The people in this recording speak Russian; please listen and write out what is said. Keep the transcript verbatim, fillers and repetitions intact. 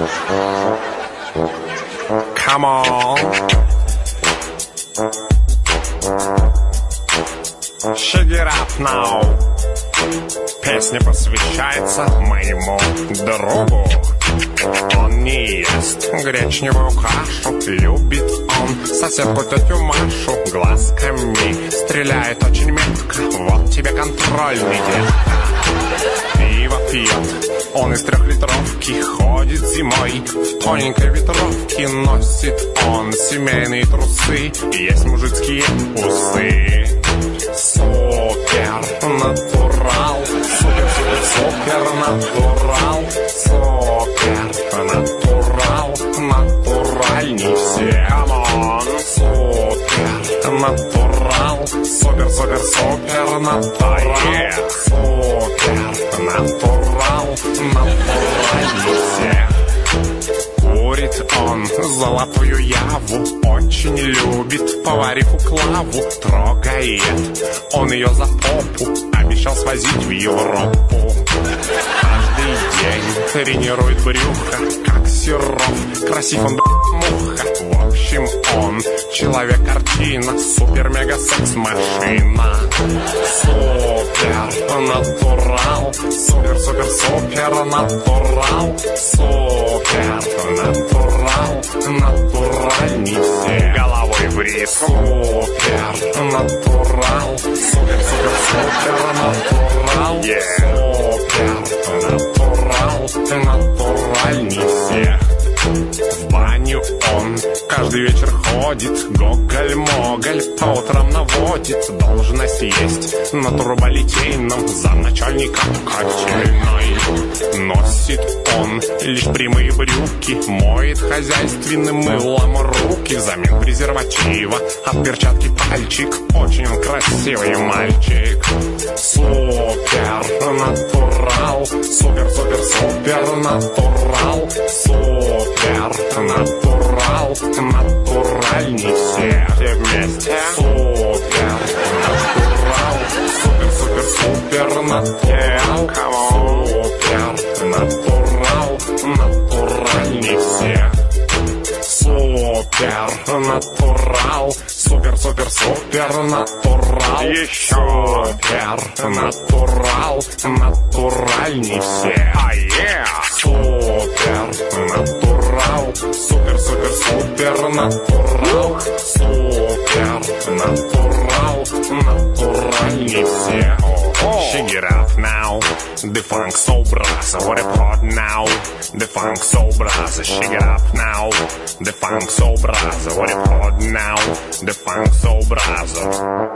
Come on. Shake it up now. Песня посвящается моему другу. Он не ест гречневую кашу. Любит он соседку тетю Машу. Глазками стреляет очень метко. Вот тебе контрольный, детка. Пиво пьет он из трехлитровки. Ходит зимой в тоненькой ветровке. Носит он семейные трусы. Есть мужицкие усы. Супер натурал. Супер, супер, супер натурал. Супер натурал. Натуральней всех. Камон. Супер натурал. Супер, супер, супер натурал. Супер натурал. Натуральней всех. Курит он золотую яву. Очень любит повариху Клаву. Трогает он ее за попу. Обещал свозить в Европу. Каждый день тренирует брюхо, как Серов. Красив он, муха. В общем, он человек-картина. Супер-мега-секс-машина. Супер натурал. Супер-супер-супер натурал. Супер натурал. Натуральней всех. Головой в рис. Супер натурал. Супер-супер-супер натурал. Супер натурал. Натуральней всех. В баню он каждый вечер ходит. Гоголь-моголь по утрам наводит. Должность есть на турболитейном. Замначальника котельной. Носит он лишь прямые брюки. Моет хозяйственным мылом руки. Взамен презерватива от перчатки пальчик. Очень он красивый мальчик. Супер натурал. Супер-супер-супер натурал. Супер натурал. Натуральней всех. Все вместе. Супер натурал. Супер-супер-супер натурал. Супер натурал. Натуральней всех. Супер натурал. Супер-супер-супер натурал. Еще. Супер натурал. Натуральней всех. А е. Супер натурал. Супер-супер-супер натурал. Супер натурал. Натуральней всех. Shake it up now. The funk so brass. What a part now. The funk so brass. Shake it up now. The funk so brass. What a part now. The funk so brass.